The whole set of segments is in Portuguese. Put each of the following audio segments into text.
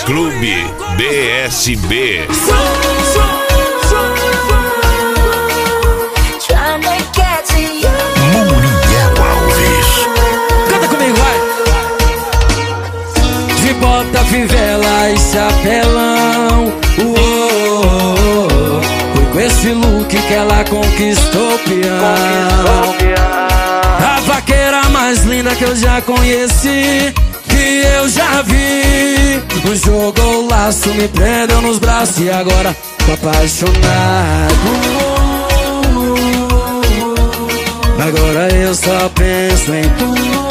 Clube BSB. Muriel Alves. Canta comigo, vai! De bota, fivela e chapelão. Foi com esse look que ela conquistou o peão. A vaqueira mais linda que eu já conheci, que eu já vi. Jogou o laço, me prendeu nos braços e agora tô apaixonado. Agora eu só penso em tu.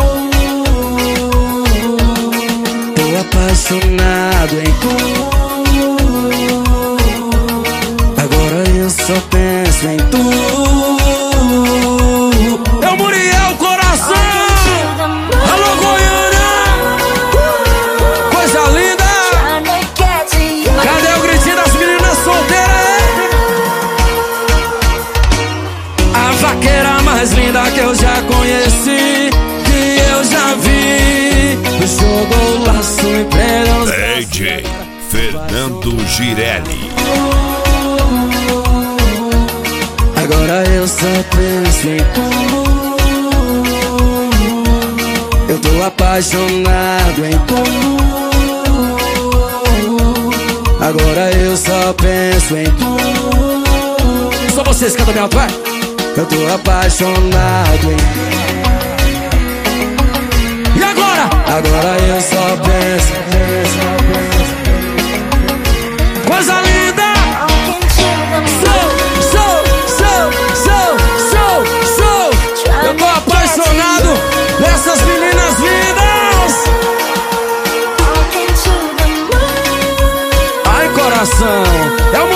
Tô apaixonado em tu. Agora eu só penso em tu. É o Muriel Coração! Alô, Goiânia! Coisa linda! Cadê o gritinho das meninas solteiras? A vaqueira mais linda que eu já conheci, que eu já vi. Jogou o laço e prendeu. DJ Fernando Girelli. Agora eu só penso em tu. Eu tô apaixonado em tu. Agora eu só penso em tu. Só vocês cantam bem alto, vai! Eu tô apaixonado em tu. E agora? Agora eu só penso. Coisa linda! Eu tô apaixonado nessas meninas lindas. Ai, coração, é o